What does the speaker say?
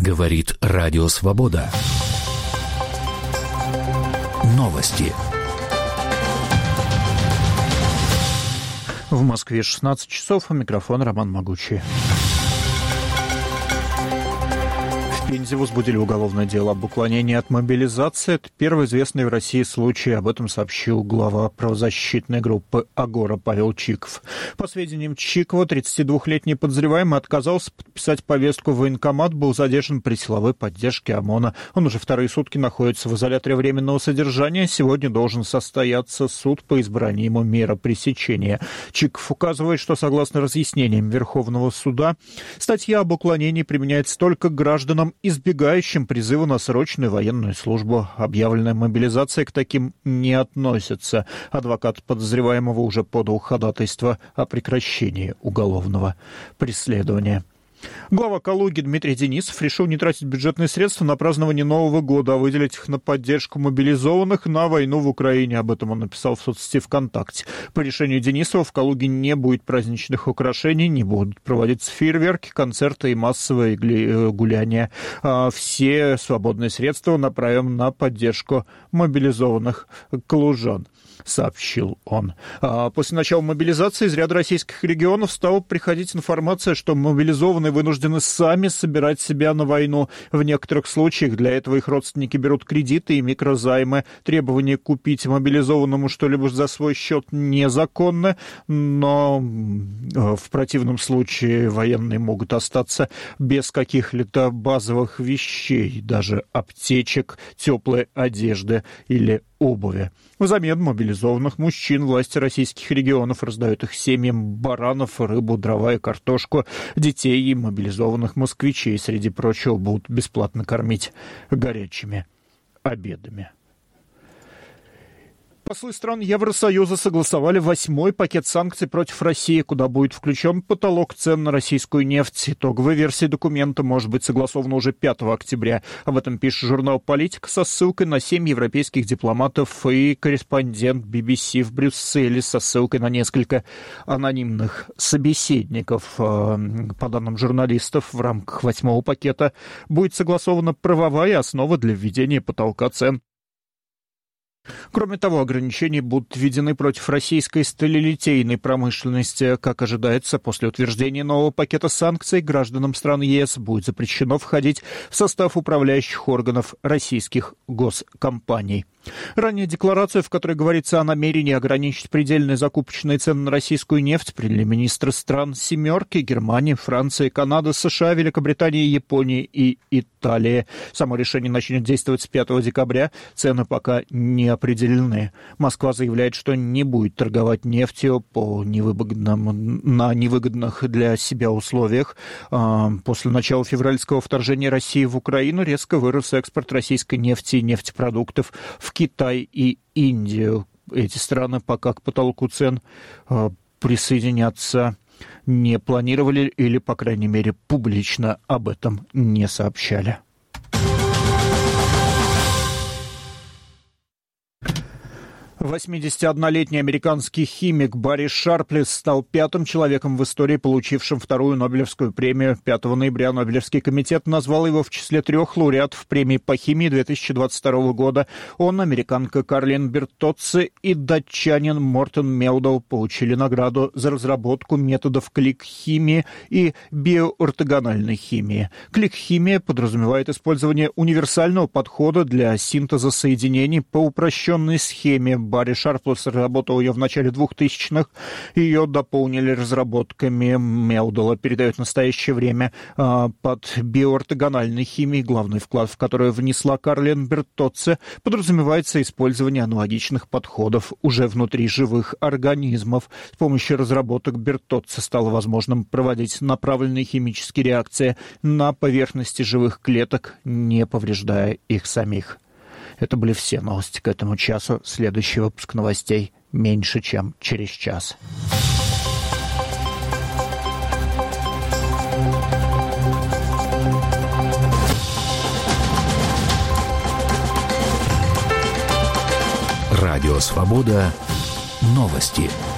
Говорит Радио Свобода. Новости. В Москве 16 часов, у микрофона Роман Могучий. В Пензе возбудили уголовное дело об уклонении от мобилизации. Это первый известный в России случай. Об этом сообщил глава правозащитной группы «Агора» Павел Чиков. По сведениям Чикова, 32-летний подозреваемый отказался подписать повестку в военкомат, был задержан при силовой поддержке ОМОНа. Он уже вторые сутки находится в изоляторе временного содержания. Сегодня должен состояться суд по избранию ему меры пресечения. Чиков указывает, что согласно разъяснениям Верховного суда, статья об уклонении применяется только к гражданам, избегающим призыва на срочную военную службу. Объявленная мобилизация к таким не относится. Адвокат подозреваемого уже подал ходатайство о прекращении уголовного преследования. Глава Калуги Дмитрий Денисов решил не тратить бюджетные средства на празднование Нового года, а выделить их на поддержку мобилизованных на войну в Украине. Об этом он написал в соцсети ВКонтакте. По решению Денисова в Калуге не будет праздничных украшений, не будут проводиться фейерверки, концерты и массовые гуляния. Все свободные средства направим на поддержку мобилизованных калужан, сообщил он. После начала мобилизации из ряда российских регионов стала приходить информация, что мобилизованные вынуждены сами собирать себя на войну. В некоторых случаях для этого их родственники берут кредиты и микрозаймы. Требование купить мобилизованному что-либо за свой счет незаконно, но в противном случае военные могут остаться без каких-либо базовых вещей, даже аптечек, теплой одежды или обуви. Взамен мобилизованных мужчин власти российских регионов раздают их семьям баранов, рыбу, дрова и картошку. Детей и мобилизованных москвичей, среди прочего, будут бесплатно кормить горячими обедами. Послы стран Евросоюза согласовали 8-й пакет санкций против России, куда будет включен потолок цен на российскую нефть. Итоговая версия документа может быть согласована уже 5 октября. Об этом пишет журнал «Политика» со ссылкой на 7 европейских дипломатов и корреспондент BBC в Брюсселе со ссылкой на несколько анонимных собеседников. По данным журналистов, в рамках 8-го пакета будет согласована правовая основа для введения потолка цен. Кроме того, ограничения будут введены против российской сталелитейной промышленности. Как ожидается, после утверждения нового пакета санкций гражданам стран ЕС будет запрещено входить в состав управляющих органов российских госкомпаний. Ранее декларацию, в которой говорится о намерении ограничить предельные закупочные цены на российскую нефть, приняли министры стран «семерки» Германии, Франции, Канады, США, Великобритании, Японии и Италии. Само решение начнет действовать с 5 декабря. Цены пока не определены. Москва заявляет, что не будет торговать нефтью на невыгодных для себя условиях. После начала февральского вторжения России в Украину резко вырос экспорт российской нефти и нефтепродуктов в Китай и Индию. Эти страны пока к потолку цен присоединяться не планировали или, по крайней мере, публично об этом не сообщали. «81-летний американский химик Барри Шарплес стал 5-м человеком в истории, получившим 2-ю Нобелевскую премию. 5 ноября Нобелевский комитет назвал его в числе 3 лауреатов премии по химии 2022 года. Он, американка Карлин Бертоцци и датчанин Мортен Мелдоу получили награду за разработку методов клик-химии и биоортогональной химии. Клик-химия подразумевает использование универсального подхода для синтеза соединений по упрощенной схеме. Барри Шарплес разработал ее в начале 2000-х. Ее дополнили разработками Мелдола. Передает в настоящее время под биоортогональной химией, главный вклад в которую внесла Карлин Бертоцци, подразумевается использование аналогичных подходов уже внутри живых организмов. С помощью разработок Бертоцци стало возможным проводить направленные химические реакции на поверхности живых клеток, не повреждая их самих. Это были все новости к этому часу. Следующий выпуск новостей меньше, чем через час. Радио «Свобода». Новости.